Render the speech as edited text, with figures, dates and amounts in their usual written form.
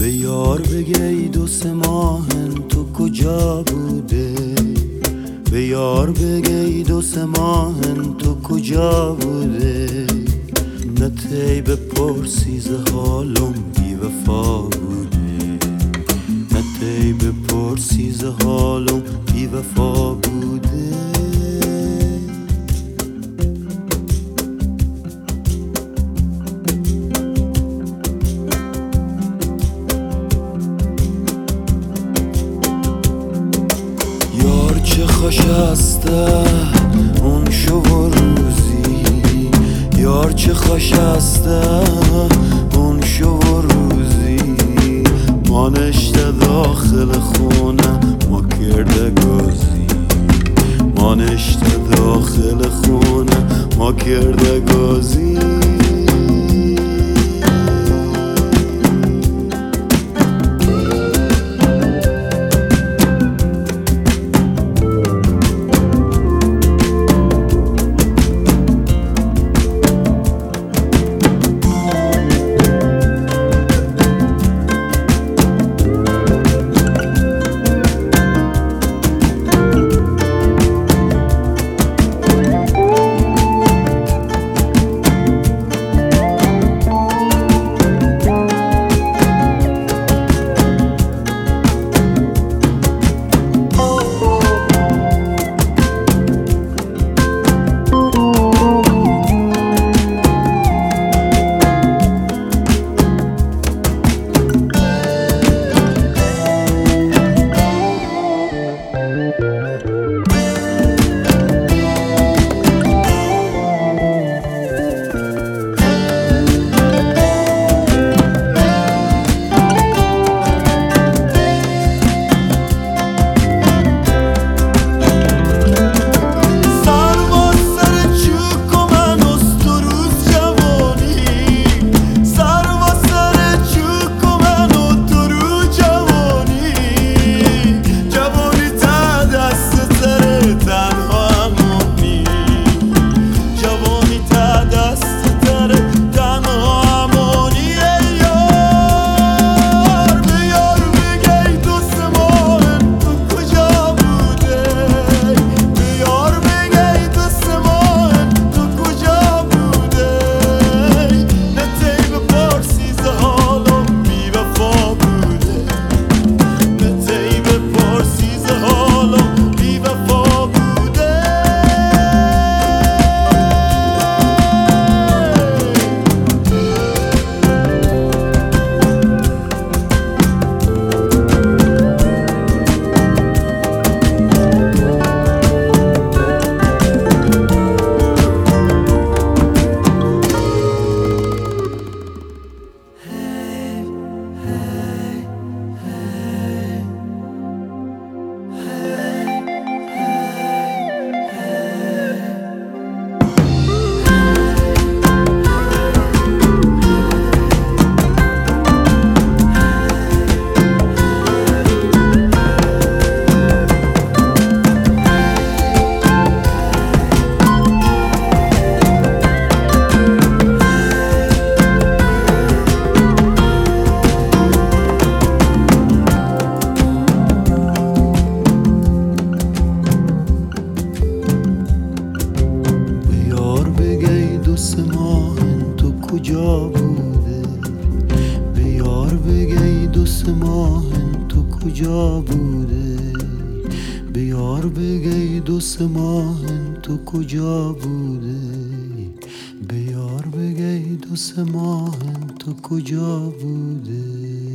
به یار بگی 2-3 ماهن تو کجا بوده، به یار بگی 2-3 ماهن تو کجا بوده، نه تی بپرسی ز حالم بی وفا بوده، نه تی بپرسی ز حالم بی وفا بوده. یار چه خوش استه اون شو و روزی، یار چه خوش استه اون شو و روزی، ما نشته داخل خونه ما کرده گازی، ما نشته داخل خونه ما کرده گازی. کجا بوده، به یار بگی 2-3 ماهن تو کجا بوده، به یار بگی 2-3 ماهن تو کجا بوده، به یار بگی 2-3 ماهن تو کجا بوده.